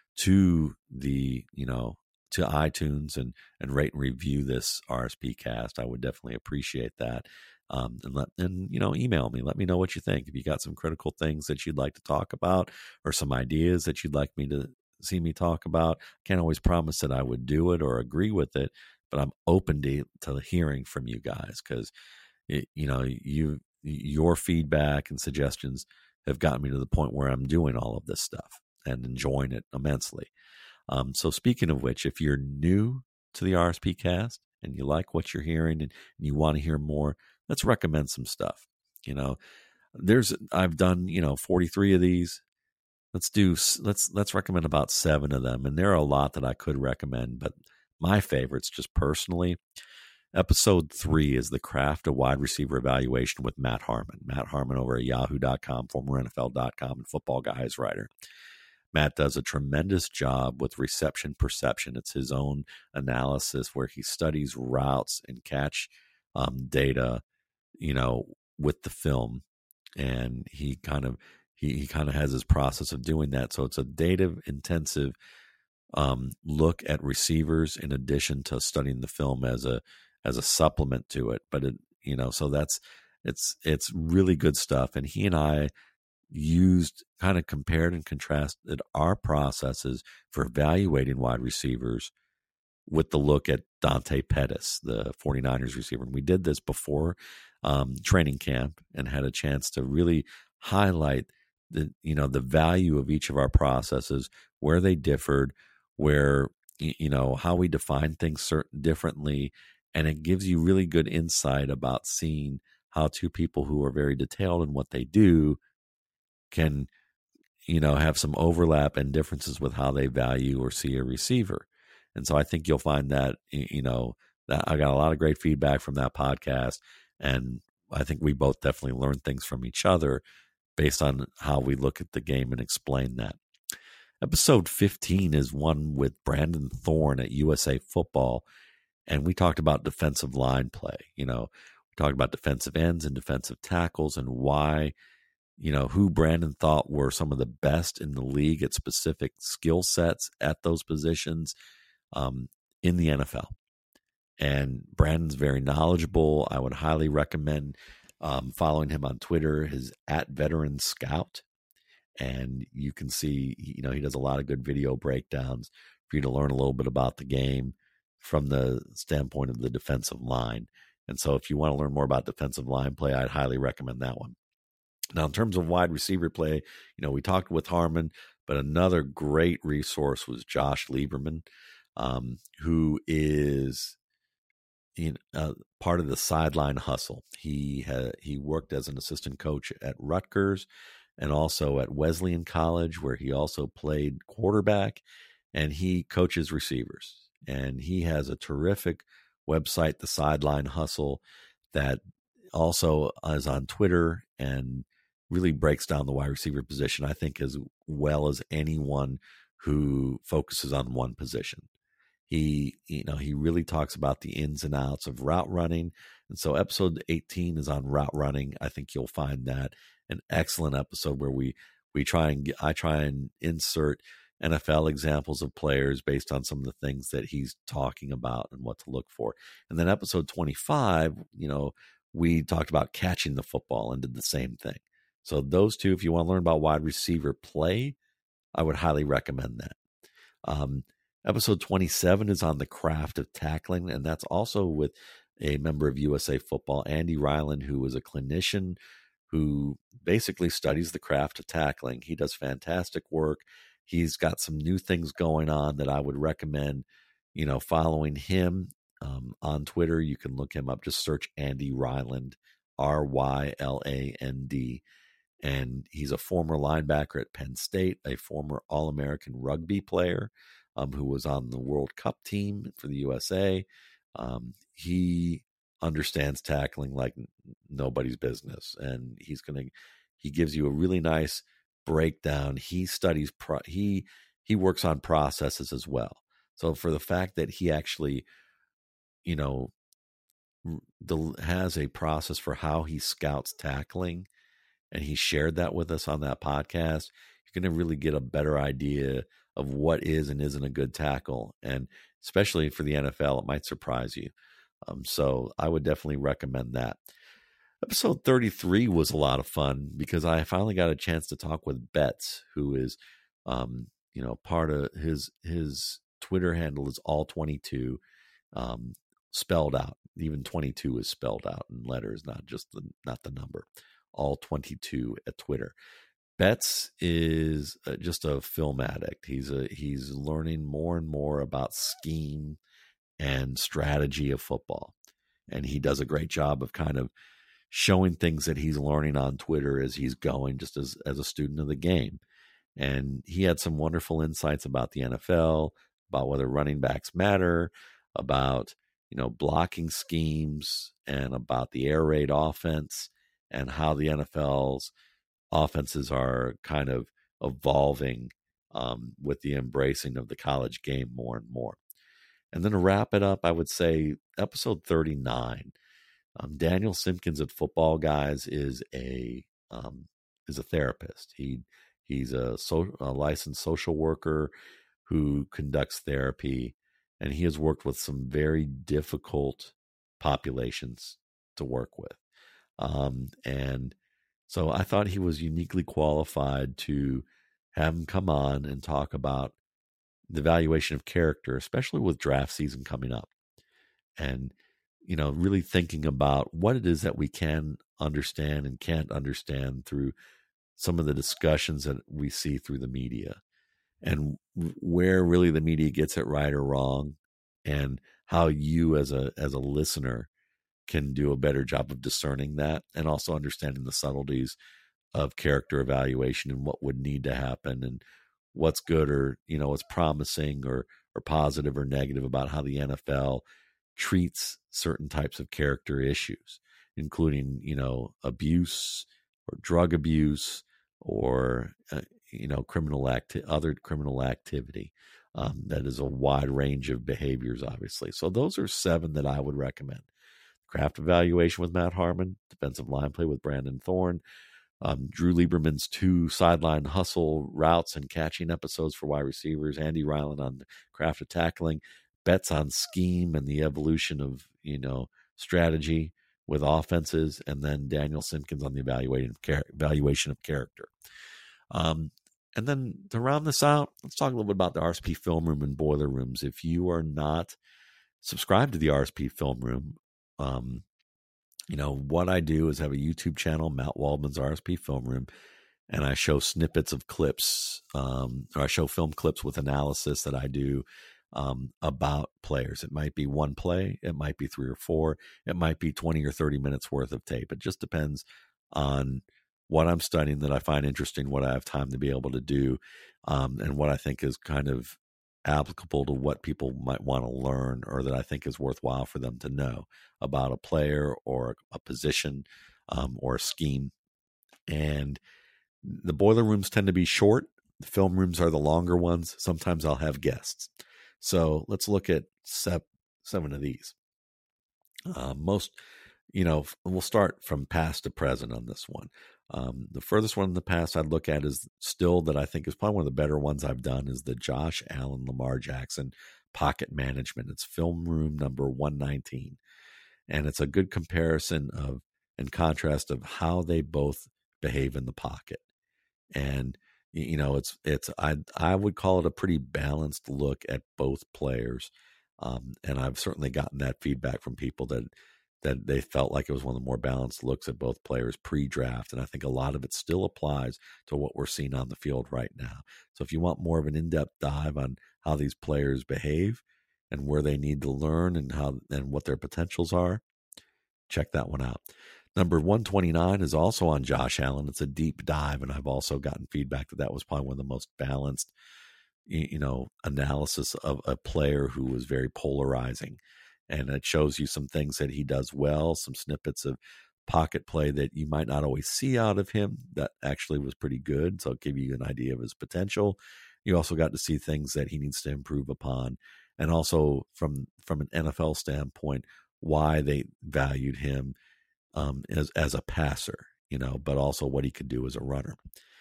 to the, you know, to iTunes and, and rate and review this R S P cast. I would definitely appreciate that. Um, and let, and, you know, email me, let me know what you think. If you got some critical things that you'd like to talk about, or some ideas that you'd like me to see me talk about. Can't always promise that I would do it or agree with it, but I'm open to, to hearing from you guys, because you know you your feedback and suggestions have gotten me to the point where I'm doing all of this stuff and enjoying it immensely. Um, so speaking of which, if you're new to the R S P cast and you like what you're hearing and, and you want to hear more, let's recommend some stuff. You know, there's I've done you know forty-three of these. Let's do let's let's recommend about seven of them, and there are a lot that I could recommend, but my favorites, just personally, episode three is the craft of wide receiver evaluation with Matt Harmon. Matt Harmon over at yahoo dot com, former N F L dot com, and Football Guys writer. Matt does a tremendous job with reception perception. It's his own analysis where he studies routes and catch um, data, you know, with the film, and he kind of He, he kind of has his process of doing that. So it's a data-intensive um, look at receivers in addition to studying the film as a as a supplement to it. But it, you know, so that's it's it's really good stuff. And he and I used kind of compared and contrasted our processes for evaluating wide receivers with the look at Dante Pettis, the 49ers receiver. And we did this before um, training camp and had a chance to really highlight the you know the value of each of our processes, where they differed, where you know how we define things certain differently, and it gives you really good insight about seeing how two people who are very detailed in what they do can you know have some overlap and differences with how they value or see a receiver. And so I think you'll find that you know that I got a lot of great feedback from that podcast, and I think we both definitely learned things from each other based on how we look at the game and explain that. Episode fifteen is one with Brandon Thorne at U S A Football, and we talked about defensive line play. You know, we talked about defensive ends and defensive tackles and why, you know, who Brandon thought were some of the best in the league at specific skill sets at those positions um, in the N F L. And Brandon's very knowledgeable. I would highly recommend Um, following him on Twitter, his at Veteran Scout, and you can see, you know, he does a lot of good video breakdowns for you to learn a little bit about the game from the standpoint of the defensive line. And so if you want to learn more about defensive line play, I'd highly recommend that one. Now, in terms of wide receiver play, you know, we talked with Harmon, But another great resource was Josh Lieberman, um, who is in, uh, part of the Sideline Hustle. He had, he worked as an assistant coach at Rutgers and also at Wesleyan College, where he also played quarterback, and he coaches receivers. And he has a terrific website, the Sideline Hustle, that also is on Twitter and really breaks down the wide receiver position, I think, as well as anyone who focuses on one position. He, you know, he really talks about the ins and outs of route running. And so episode eighteen is on route running. I think you'll find that an excellent episode where we, we try and get, I try and insert N F L examples of players based on some of the things that he's talking about and what to look for. And then episode twenty-five, you know, we talked about catching the football and did the same thing. So those two, if you want to learn about wide receiver play, I would highly recommend that. Um, episode twenty-seven is on the craft of tackling, and that's also with a member of U S A Football, Andy Ryland, who is a clinician who basically studies the craft of tackling. He does fantastic work. He's got some new things going on that I would recommend, you know, following him um, on Twitter. You can look him up. Just search Andy Ryland, R Y L A N D. And he's a former linebacker at Penn State, a former All-American rugby player um, who was on the World Cup team for the U S A. Um, he understands tackling like nobody's business, and he's going to, he gives you a really nice breakdown. He studies, pro, he, he works on processes as well. So for the fact that he actually, you know, the, has a process for how he scouts tackling, and he shared that with us on that podcast, you're going to really get a better idea of what is and isn't a good tackle. And especially for the N F L, it might surprise you. Um, so I would definitely recommend that. Episode thirty-three was a lot of fun because I finally got a chance to talk with Betts, who is, um, you know, part of his, his Twitter handle is all twenty-two, um, spelled out. Even twenty-two is spelled out in letters, not just the, not the number. all twenty-two at Twitter. Betts is uh, just a film addict. He's a, he's learning more and more about scheme and strategy of football. And he does a great job of kind of showing things that he's learning on Twitter as he's going, just as, as a student of the game. And he had some wonderful insights about the N F L, about whether running backs matter, about, you know, blocking schemes, and about the air raid offense, and how the N F L's offenses are kind of evolving um, with the embracing of the college game more and more. And then to wrap it up, I would say episode thirty-nine, um, Daniel Simpkins at Football Guys is a um, is a therapist. He he's a, so, a licensed social worker who conducts therapy, and he has worked with some very difficult populations to work with. Um, and so I thought he was uniquely qualified to have him come on and talk about the evaluation of character, especially with draft season coming up. And, you know, really thinking about what it is that we can understand and can't understand through some of the discussions that we see through the media, and where really the media gets it right or wrong, and how you as a as a listener can do a better job of discerning that, and also understanding the subtleties of character evaluation and what would need to happen, and what's good, or, you know, what's promising or or positive or negative about how the N F L treats certain types of character issues, including, you know, abuse or drug abuse or, uh, you know, criminal act, other criminal activity. Um, that is a wide range of behaviors, obviously. So those are seven that I would recommend. Craft evaluation with Matt Harmon, defensive line play with Brandon Thorne, um, Drew Lieberman's two sideline hustle routes and catching episodes for wide receivers, Andy Ryland on the craft of tackling, Betts on scheme and the evolution of, you know, strategy with offenses, and then Daniel Simpkins on the evaluation of, char- evaluation of character. Um, and then to round this out, let's talk a little bit about the R S P Film Room and Boiler Rooms. If you are not subscribed to the R S P Film Room, um, you know, what I do is have a YouTube channel, Matt Waldman's R S P Film Room. and I show snippets of clips, um, or I show film clips with analysis that I do um, about players. It might be one play, it might be three or four, it might be twenty or thirty minutes worth of tape. It just depends on what I'm studying that I find interesting, what I have time to be able to do, um, and what I think is kind of applicable to what people might want to learn, or that I think is worthwhile for them to know about a player or a position um, or a scheme. And the boiler rooms tend to be short. The film rooms are the longer ones. Sometimes I'll have guests. So let's look at sep- seven of these. Uh, most, you know, we'll start from past to present on this one. Um, the furthest one in the past I'd look at is still that I think is probably one of the better ones I've done is the Josh Allen, Lamar Jackson Pocket Management. It's film room number one nineteen. And it's a good comparison of and contrast of how they both behave in the pocket. And, you know, it's, it's, I, I would call it a pretty balanced look at both players. Um, and I've certainly gotten that feedback from people that, that they felt like it was one of the more balanced looks at both players pre-draft. And I think a lot of it still applies to what we're seeing on the field right now. So if you want more of an in-depth dive on how these players behave and where they need to learn and how, and what their potentials are, check that one out. Number one twenty-nine is also on Josh Allen. It's a deep dive, and I've also gotten feedback that that was probably one of the most balanced, you know, analysis of a player who was very polarizing. And it shows you some things that he does well, some snippets of pocket play that you might not always see out of him that actually was pretty good. So it'll give you an idea of his potential. You also got to see things that he needs to improve upon. And also from, from an N F L standpoint, why they valued him um, as, as a passer, you know, but also what he could do as a runner.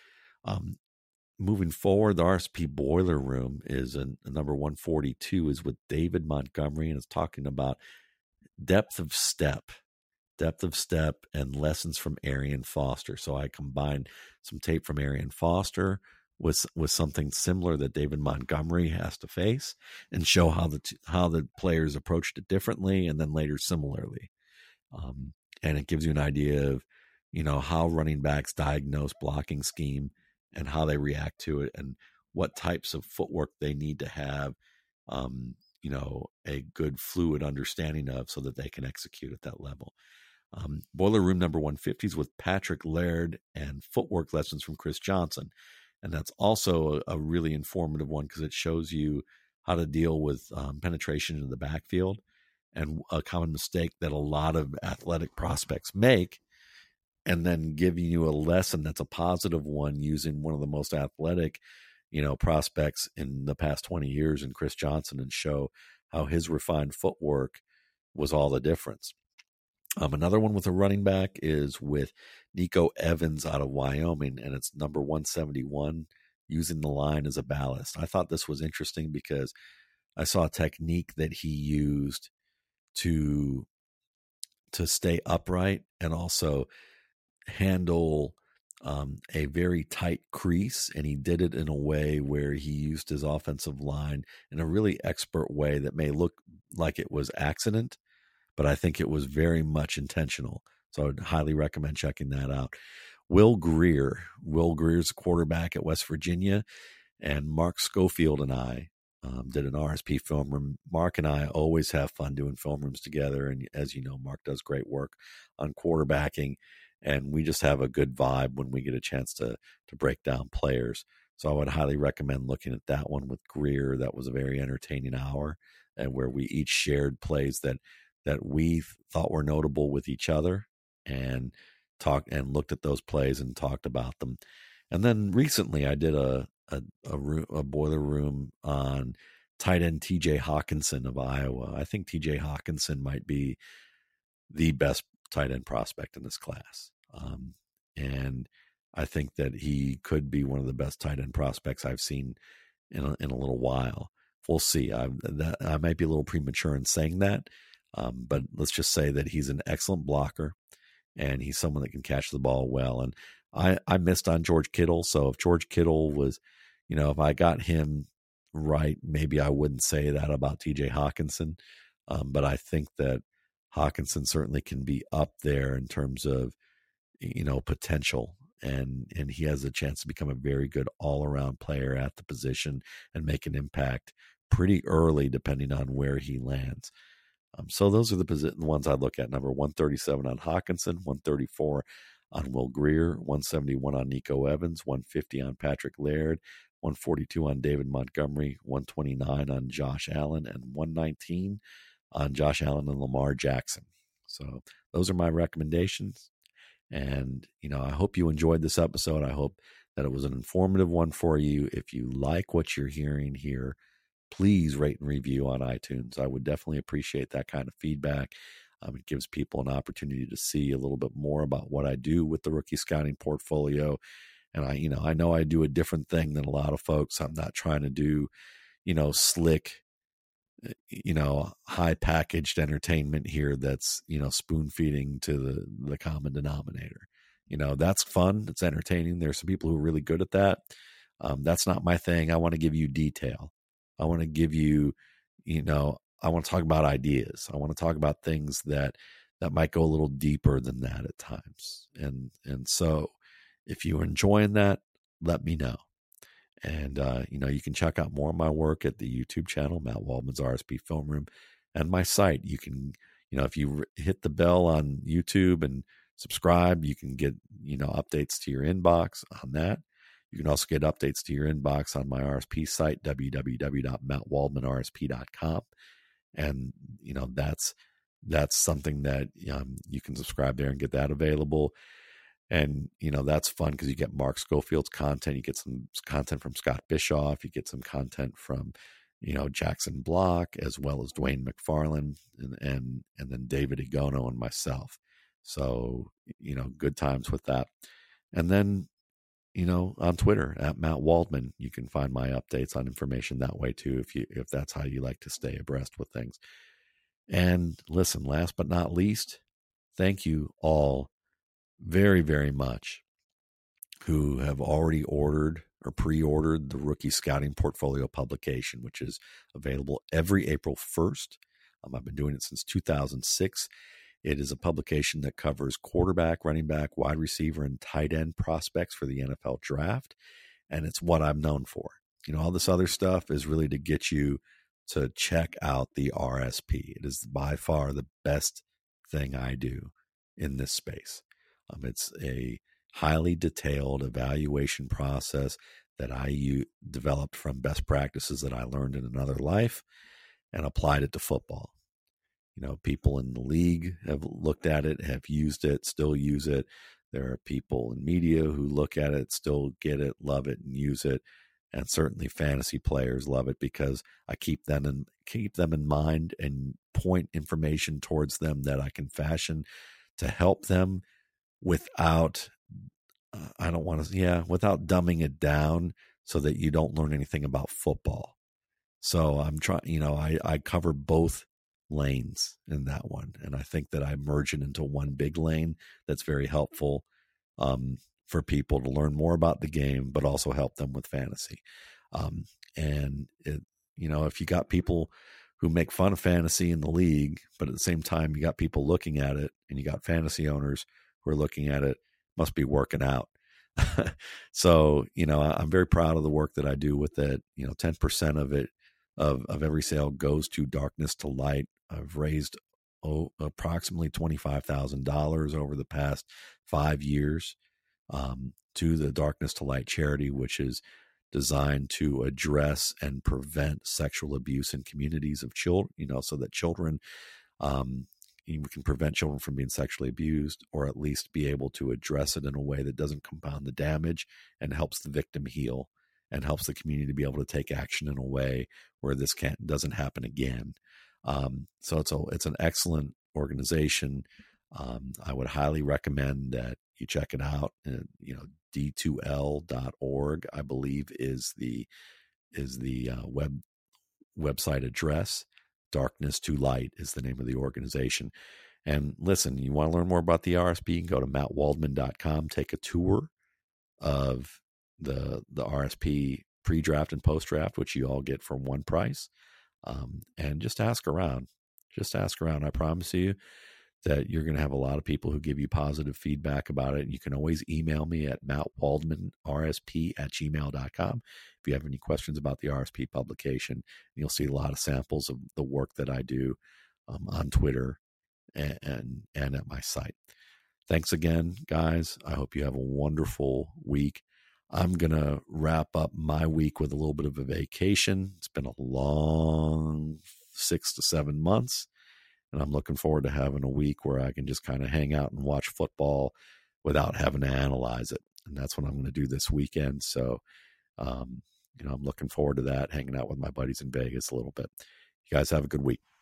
Um, moving forward, the R S P Boiler Room is in number one forty-two is with David Montgomery, and it's talking about depth of step, depth of step and lessons from Arian Foster. So I combined some tape from Arian Foster with, with something similar that David Montgomery has to face and show how the, how the players approached it differently and then later similarly. Um, and it gives you an idea of, you know, how running backs diagnose blocking scheme and how they react to it and what types of footwork they need to have, um, you know, a good fluid understanding of so that they can execute at that level. Um, Boiler Room number one fifty is with Patrick Laird and footwork lessons from Chris Johnson. And that's also a, a really informative one because it shows you how to deal with um, penetration into the backfield, and a common mistake that a lot of athletic prospects make, and then giving you a lesson that's a positive one using one of the most athletic, you know, prospects in the past twenty years in Chris Johnson, and show how his refined footwork was all the difference. Um, another one with a running back is with Nico Evans out of Wyoming, and it's number one seventy-one, using the line as a ballast. I thought this was interesting because I saw a technique that he used to to stay upright and also handle um, a very tight crease, and he did it in a way where he used his offensive line in a really expert way that may look like it was accident, but I think it was very much intentional. So I would highly recommend checking that out. Will Greer, Will Greer's quarterback at West Virginia, and Mark Schofield and I Um, did an R S P film room. Mark and I always have fun doing film rooms together. And as you know, Mark does great work on quarterbacking, and we just have a good vibe when we get a chance to, to break down players. So I would highly recommend looking at that one with Greer. That was a very entertaining hour, and where we each shared plays that, that we thought were notable with each other, and talked and looked at those plays and talked about them. And then recently I did a, A, a, room, a boiler room on tight end T J Hawkinson of Iowa. I think T J Hawkinson might be the best tight end prospect in this class. Um, and I think that he could be one of the best tight end prospects I've seen in a, in a little while. We'll see. I, that, I might be a little premature in saying that, um, but let's just say that he's an excellent blocker, and he's someone that can catch the ball well. And I, I missed on George Kittle. So if George Kittle was, you know, if I got him right, maybe I wouldn't say that about T J Hawkinson. Um, but I think that Hawkinson certainly can be up there in terms of, you know, potential. and and he has a chance to become a very good all-around player at the position and make an impact pretty early, depending on where he lands. Um, so those are the posi- ones I look at. Number one thirty-seven on Hawkinson, one thirty-four on Will Grier, one seventy-one on Nico Evans, one fifty on Patrick Laird, one forty-two on David Montgomery, one twenty-nine on Josh Allen, and one nineteen on Josh Allen and Lamar Jackson. So those are my recommendations. And, you know, I hope you enjoyed this episode. I hope that it was an informative one for you. If you like what you're hearing here, please rate and review on iTunes. I would definitely appreciate that kind of feedback. Um, it gives people an opportunity to see a little bit more about what I do with the rookie scouting portfolio. And I, you know, I know I do a different thing than a lot of folks. I'm not trying to do, you know, slick, you know, high packaged entertainment here that's, you know, spoon feeding to the, the common denominator. You know, that's fun. It's entertaining. There's some people who are really good at that. Um, that's not my thing. I want to give you detail. I want to give you, you know, I want to talk about ideas. I want to talk about things that, that might go a little deeper than that at times. And, and so if you're enjoying that, let me know. And, uh, you know, you can check out more of my work at the YouTube channel, Matt Waldman's R S P Film Room, and my site. You can, you know, if you hit the bell on YouTube and subscribe, you can get, you know, updates to your inbox on that. You can also get updates to your inbox on my R S P site, w w w dot matt waldman r s p dot com. And, you know, that's, that's something that um, you can subscribe there and get that available. And, you know, that's fun because you get Mark Schofield's content. You get some content from Scott Bischoff. You get some content from, you know, Jackson Block, as well as Dwayne McFarland and, and, and then David Egono and myself. So, you know, good times with that. And then, you know, on Twitter at Matt Waldman, you can find my updates on information that way too, if you, if that's how you like to stay abreast with things. And listen, last but not least, thank you all very, very much who have already ordered or pre-ordered the Rookie Scouting Portfolio publication, which is available every April first. Um, I've been doing it since two thousand six. It is a publication that covers quarterback, running back, wide receiver, and tight end prospects for the N F L draft. And it's what I'm known for. You know, all this other stuff is really to get you to check out the R S P. It is by far the best thing I do in this space. Um, it's a highly detailed evaluation process that I u- developed from best practices that I learned in another life and applied it to football. You know, people in the league have looked at it, have used it, still use it. There are people in media who look at it, still get it, love it, and use it. And certainly fantasy players love it because I keep them in, keep them in mind and point information towards them that I can fashion to help them without, uh, I don't want to, yeah, without dumbing it down so that you don't learn anything about football. So I'm trying, you know, I, I cover both lanes in that one. And I think that I merge it into one big lane that's very helpful um, for people to learn more about the game, but also help them with fantasy. Um, and, it, you know, if you got people who make fun of fantasy in the league, but at the same time, you got people looking at it and you got fantasy owners who are looking at it, must be working out. So, you know, I'm very proud of the work that I do with it. You know, ten percent of it, of, of every sale goes to Darkness to Light. I've raised oh, approximately twenty-five thousand dollars over the past five years um, to the Darkness to Light charity, which is designed to address and prevent sexual abuse in communities of children, you know, so that children, um, we can prevent children from being sexually abused, or at least be able to address it in a way that doesn't compound the damage and helps the victim heal and helps the community to be able to take action in a way where this can't, doesn't happen again. Um, so it's a, it's an excellent organization. Um, I would highly recommend that you check it out. And, you know, D two L dot org, I believe is the, is the uh, web website address. Darkness to Light is the name of the organization. And listen, you want to learn more about the R S P, you can go to matt waldman dot com, take a tour of the, the R S P pre-draft and post-draft, which you all get for one price. Um, and just ask around, just ask around. I promise you that you're going to have a lot of people who give you positive feedback about it. And you can always email me at matt waldman r s p at gmail dot com if you have any questions about the R S P publication. You'll see a lot of samples of the work that I do um, on Twitter and, and and at my site. Thanks again, guys. I hope you have a wonderful week. I'm going to wrap up my week with a little bit of a vacation. It's been a long six to seven months, and I'm looking forward to having a week where I can just kind of hang out and watch football without having to analyze it. And that's what I'm going to do this weekend. So, um, you know, I'm looking forward to that, hanging out with my buddies in Vegas a little bit. You guys have a good week.